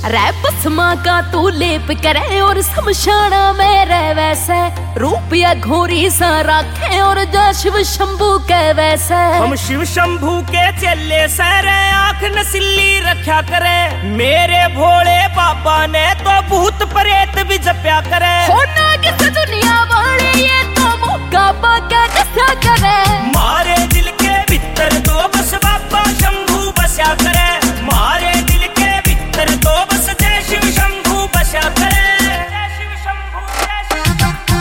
रे भस्मा का तू लेप करे और शमशाना में रह वैसे, रूपया घोरी सा राखे और जा शिव शंभू के वैसे। हम शिव शंभू के चेले सरे आंख नसिल्ली रखा करे, मेरे भोले बाबा ने तो भूत प्रेत भी जप्या करे। होना किस दुनिया वाले ये तो मौका पाके कसा करे, मारे दिल के भीतर तो बस बाबा शंभू बसा करे, मारे दिल के भीतर तो बस जय शिव शंभू बसा करे। जय शिव शंभू, जय शिव शंभू।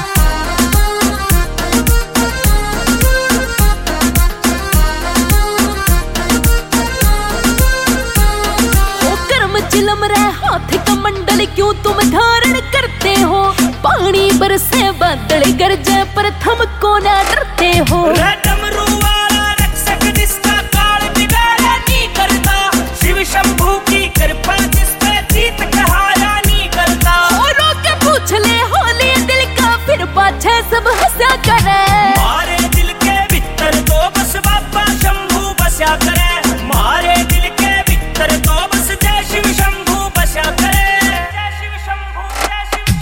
हो कर्म चिलम रहे हाथ कमंडल क्यों तुम धारण करते हो, पानी बरसे बादल गरजे पर थमको ना डरते हो। डमरू वाला रक्षक जिसका काल बिगाड़ा नहीं करता, शिव शंभू की कृपा जिस पे जीत कहारा नहीं करता। औरों के पूछ ले होली दिल का फिर पाछे सब हंसा करे, मारे दिल के भीतर तो बस बाबा शंभू बसा करे, मारे दिल के भीतर तो बस जय शिव शंभू बसा करे। जय शिव शंभू, जय शिव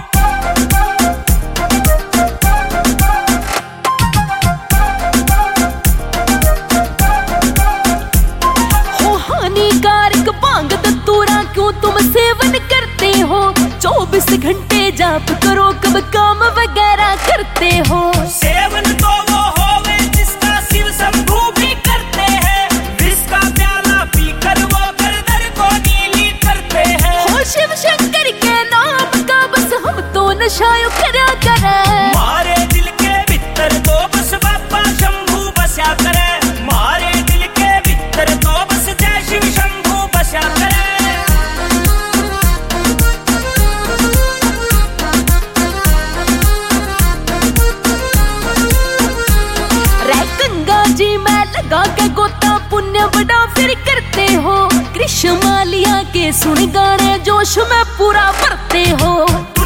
शंभू। हो हानिकारक भांग दतूरा क्यों तुम सेवन करते हो, 24 घंटे जाप करो कब काम वगैरह करते हो। सेवन तो वो होवे जिसका शिव शंभू भी करते हैं, विष का प्याला पीकर वो गर्दन को नीली करते हैं। हो शिव शंकर के नाम का बस हम तो नशा करा करे, मारे दिल के भीतर तो बस बाबा शंभू बसा करे, मारे दिल के भीतर तो बस जय शिव शंभू बसा करे। रे गंगा जी में लगा के गोता पुण्य बड़ा फिर करते हो, कृष्ण मालिया के सुन गाने जोश में पूरा भरते हो।